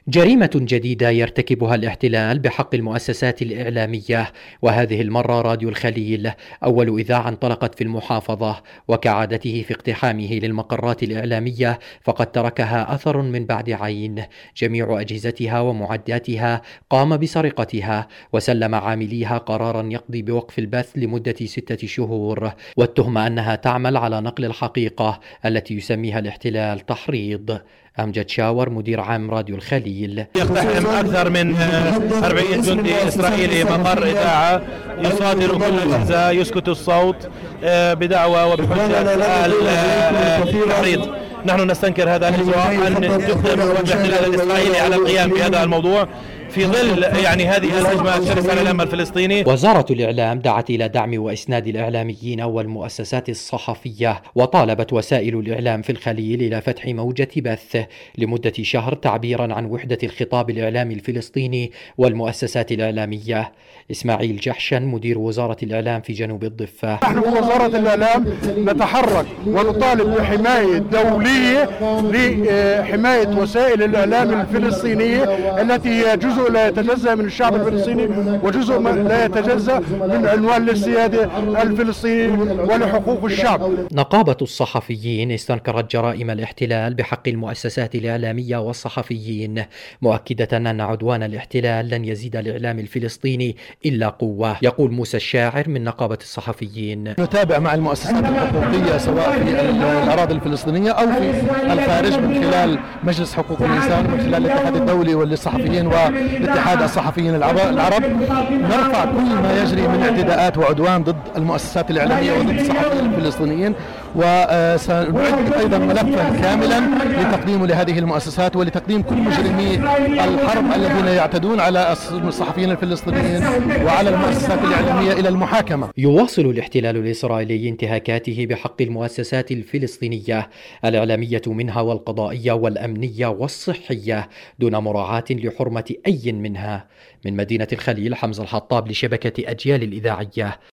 جريمة جديدة يرتكبها الاحتلال بحق المؤسسات الإعلامية، وهذه المرة راديو الخليل أول إذاعة انطلقت في المحافظة، وكعادته في اقتحامه للمقرات الإعلامية فقد تركها أثر من بعد عين. جميع أجهزتها ومعداتها قام بسرقتها، وسلم عامليها قرارا يقضي بوقف البث لمدة 6 شهور، والتهمة أنها تعمل على نقل الحقيقة التي يسميها الاحتلال تحريض. أمجد شاور مدير عام راديو الخليل: يقتحم أكثر من 40 جندي إسرائيلي مقر إذاعة، يصادر كل الأجهزة، يسكت الصوت بدعوى وبحجة التحريض. نحن نستنكر هذا الإجراء أن يقدم الاحتلال الإسرائيلي على القيام بهذا الموضوع في ظل هذه الهجمة الشرسة على الأمن الفلسطيني. وزارة الإعلام دعت إلى دعم وإسناد الإعلاميين والمؤسسات الصحفية، وطالبت وسائل الإعلام في الخليل إلى فتح موجة بث لمدة شهر تعبيرا عن وحدة الخطاب الإعلامي الفلسطيني والمؤسسات الإعلامية. إسماعيل جحشن مدير وزارة الإعلام في جنوب الضفة: نحن في وزارة الإعلام نتحرك ونطالب بحماية دولية لحماية وسائل الإعلام الفلسطينية التي هي جزء لا يتجزأ من الشعب الفلسطيني وجزء لا يتجزأ من عنوان للسيادة الفلسطينية ولحقوق الشعب. نقابة الصحفيين استنكرت جرائم الاحتلال بحق المؤسسات الإعلامية والصحفيين، مؤكدة أن عدوان الاحتلال لن يزيد الإعلام الفلسطيني إلا قوة. يقول موسى الشاعر من نقابة الصحفيين: نتابع مع المؤسسات الحقوقية سواء في الأراضي الفلسطينية أو في الخارج من خلال مجلس حقوق الإنسان، من خلال الاتحاد الدولي للصحفيين والاتحاد الصحفيين العرب، نرفع كل ما يجري من اعتداءات وعدوان ضد المؤسسات الإعلامية وضد الصحفيين الفلسطينيين، وسنعد أيضا ملفا كاملا لتقديمه لهذه المؤسسات ولتقديم كل مجرمي الحرب الذين يعتدون على الصحفيين الفلسطينيين وعلى المؤسسات الإعلامية إلى المحاكمة. يواصل الاحتلال الإسرائيلي انتهاكاته بحق المؤسسات الفلسطينية الإعلامية منها والقضائية والأمنية والصحية دون مراعاة لحرمة أي منها. من مدينة الخليل، حمزة الحطاب لشبكة أجيال الإذاعية.